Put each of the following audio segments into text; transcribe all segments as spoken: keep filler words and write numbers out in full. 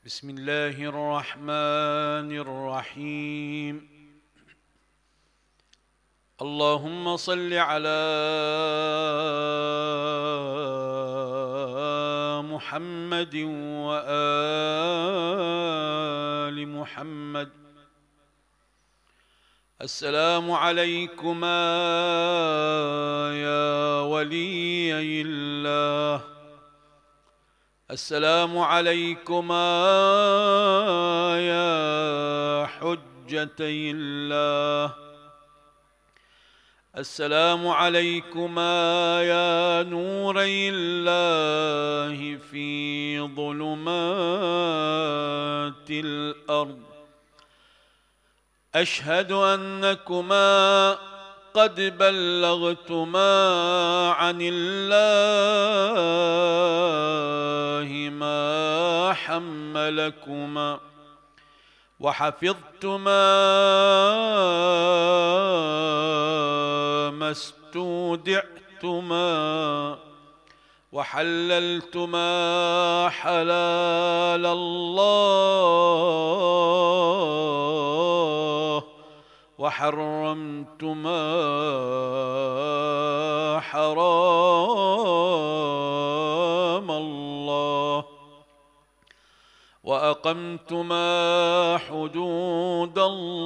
بسم الله الرحمن الرحيم. اللهم صل على محمد وآل محمد. السلام عليكما يا وليي الله، السلام عليكما يا حجتي الله، السلام عليكما يا نوري الله في ظلمات الأرض. أشهد أنكما قد بلغتما عن الله ما حملكما، وحفظتما ما استودعتما، وحللتما حلال الله، وحرمتما حرام الله، وأقمتما حدود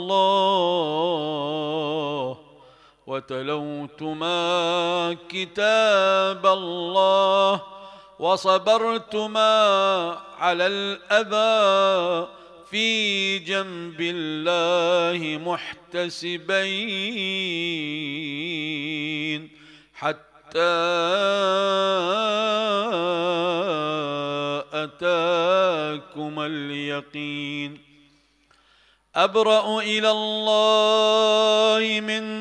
الله، وتلوتما كتاب الله، وصبرتما على الأذى في جنب الله محتسبين حتى أتاكما اليقين. أبرأ إلى الله من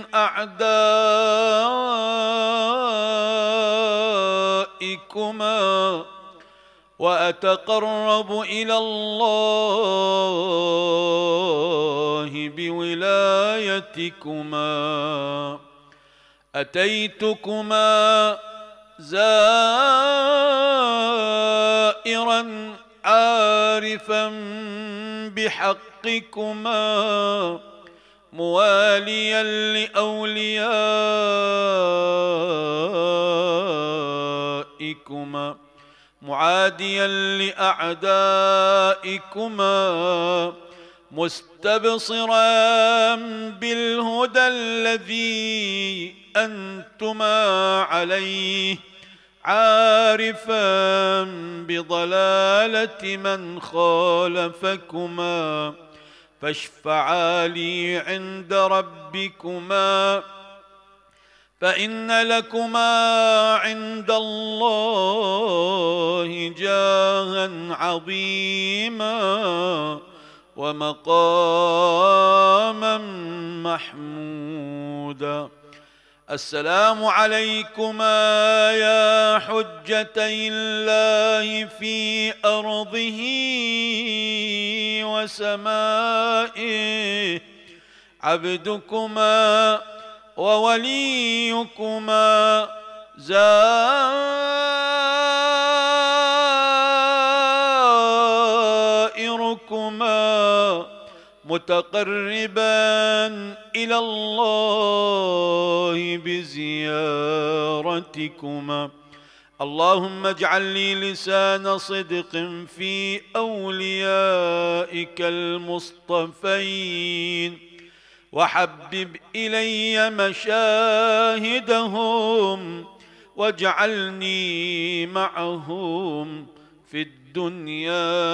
أعدائكما، وأتقرب إلى الله بولايتكما. أتيتكما زائرا عارفا بحقكما، مواليا لأوليائكما، معاديا لأعدائكما، مستبصرا بالهدى الذي أنتما عليه، عارفا بضلالة من خالفكما، فاشفعا لي عند ربكما، فإن لكما عند الله جاها عظيما ومقاما محمودا. السلام عليكما يا حجتي الله في أرضه وسمائه، عبدكما ووليكما زائركما، متقربا إلى الله بزيارتكما. اللهم اجعل لي لسان صدق في أوليائك المصطفين، وحبب إلي مشاهدهم، واجعلني معهم في الدنيا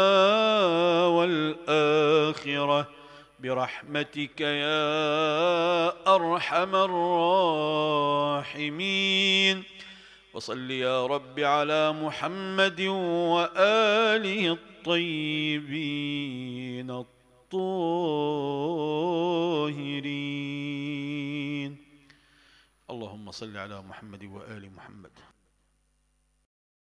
والآخرة برحمتك يا أرحم الراحمين. وصل يا رب على محمد وآله الطيبين الطاهرين. اللهم صل على محمد وآل محمد.